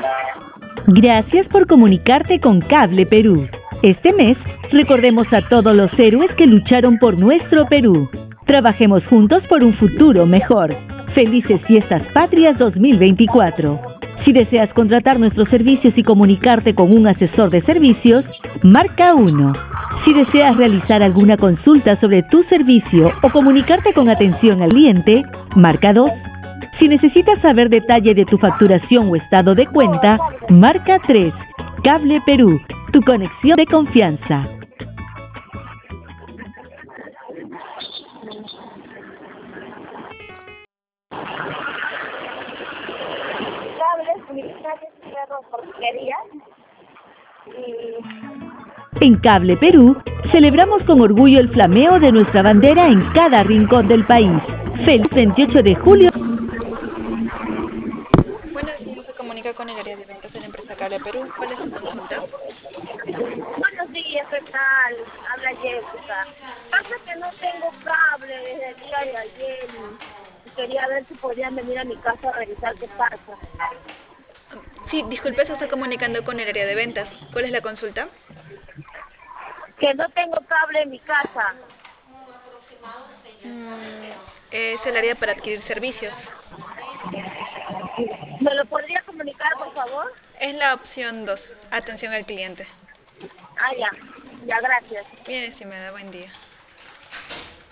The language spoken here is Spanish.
Gracias por comunicarte con Cable Perú. Este mes, recordemos a todos los héroes que lucharon por nuestro Perú. Trabajemos juntos por un futuro mejor. Felices Fiestas Patrias 2024. Si deseas contratar nuestros servicios y comunicarte con un asesor de servicios, marca 1. Si deseas realizar alguna consulta sobre tu servicio o comunicarte con atención al cliente, marca 2. Si necesitas saber detalle de tu facturación o estado de cuenta, marca 3. Cable Perú, tu conexión de confianza. En Cable Perú, celebramos con orgullo el flameo de nuestra bandera en cada rincón del país. Feliz 28 de julio. Buenos días, se comunica con el área de ventas de la empresa Cable Perú. ¿Cuál es su consulta? Buenos días, ¿qué tal? Habla Jessica. Pasa que no tengo cable desde el día de ayer y quería ver si podían venir a mi casa a revisar qué pasa. Sí, disculpe, se está comunicando con el área de ventas. ¿Cuál es la consulta? Que no tengo cable en mi casa. Es el área para adquirir servicios. ¿Me lo podría comunicar, por favor? Es la opción 2, atención al cliente. Ah, ya. Ya, gracias. Bien, estimada, buen día.